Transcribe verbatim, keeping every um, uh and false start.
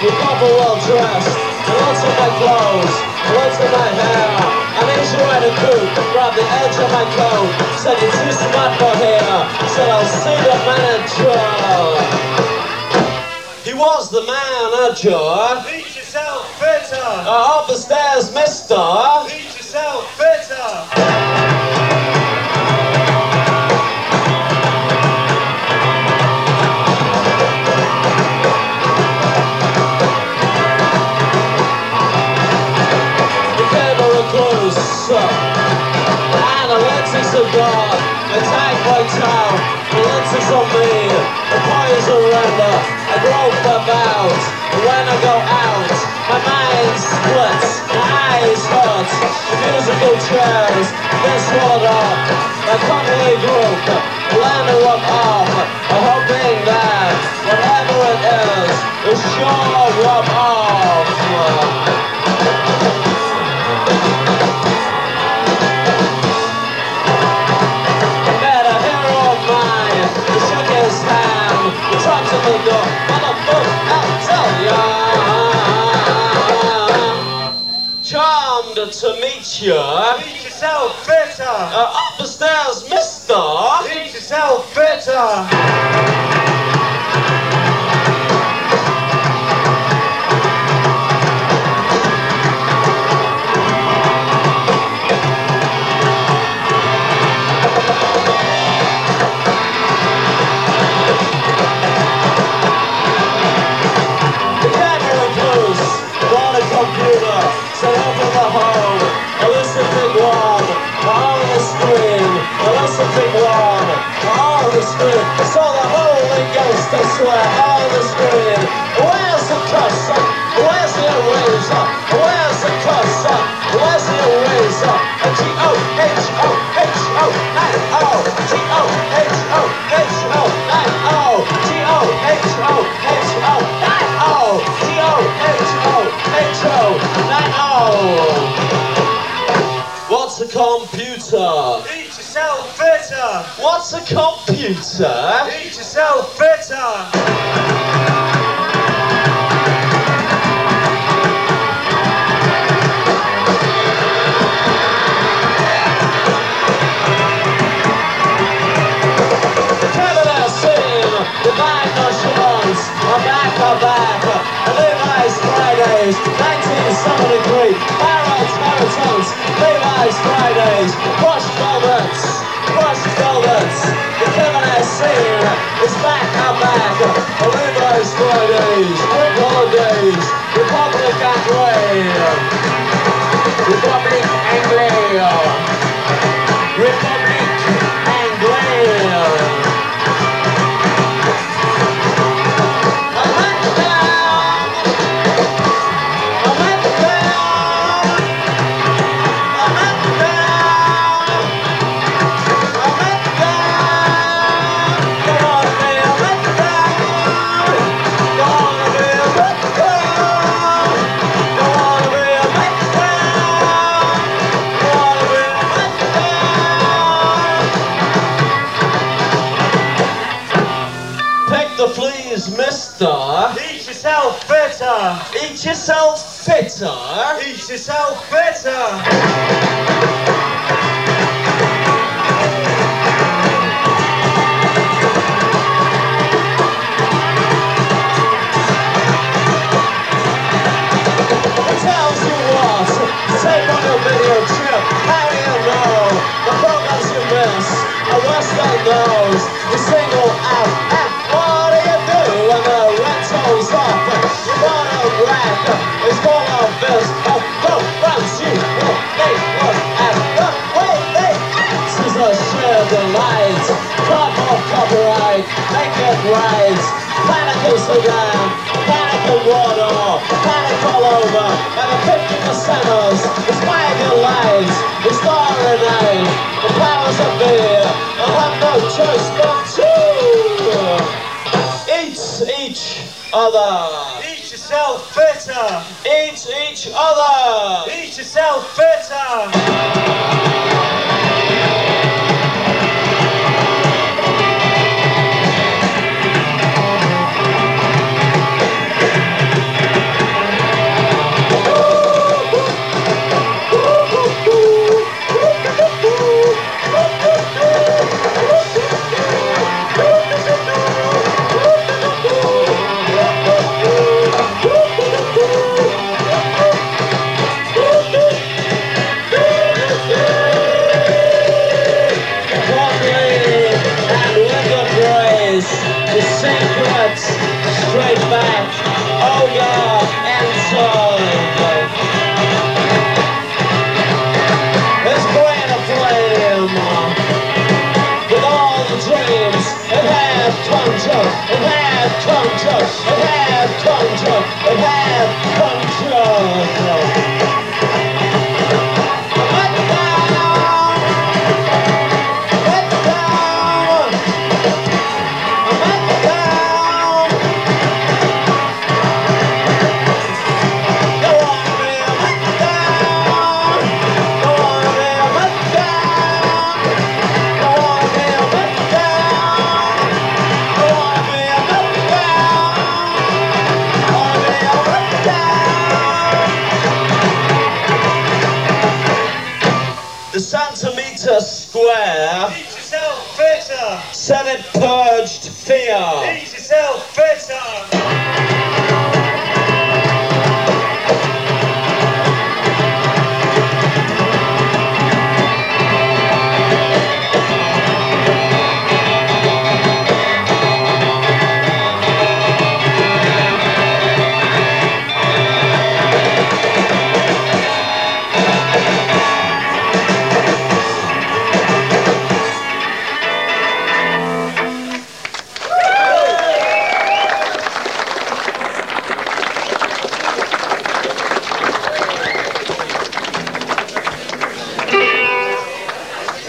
you're proper well dressed. Lots of my clothes, lots of my hair. I made you wear the coat, grabbed the edge of my coat. Said you're too smart for here. Said I'll see the manager. He was the manager. Beat yourself fitter. Uh, up the stairs, mister. Beat yourself fitter. And the lenses are gone, the tag by town, the lenses on me, the boys surrender, I grope about, when I go out, my mind splits, my eyes hurt, the musical chairs, this one up, the comedy group, land to rub off, hoping that, whatever it is, will sure rub off. Charmed to meet you. Beat yourself fitter. Uh, up the stairs, mister. Beat yourself fitter. I saw the Holy Ghost, I swear, on the screen. Where's the cursor? Where's the eraser? Where's the cursor? Where's the eraser? G O H O H O nine O G O H O H O nine O G O H O H O nine O G O H O H O nine O. What's a computer? Beat yourself fitter. What's a computer? Beat yourself fitter. nineteen seventy-three, Barrels, Marathons, Levi's Fridays, crushed velvets, crushed velvets, the Kevin S. scene is back, I'm back, Levi's Fridays, Greek holidays, Republic Anglia, Republic Anglia, Republic Anglia. Mister, eat yourself fitter. Eat yourself fitter. Eat yourself fitter. Tells you what, take on your video trip. How do you know the programs you miss are worse than those you single out? And what do you do when the rental's off? You wanna wreck, it's full of this. Oh, programs you will make look at the way they act is a sheer delight. Cut off copyright, make it right. Panic is the ground, panic in water, panic all over. And the fifty percenters, inspire your lives. The starry night, the powers of beer, they'll have no choice but to eat each other. Eat yourself fitter. Eat each other. Eat yourself fitter. have control. Let down, let down, let down. Go on, man, let down. Go on, man, let down. Go on, man, let down. Go on, man, let down. Go on, man, let down. The Santa Meter Square Teach yourself better. said it purged fear.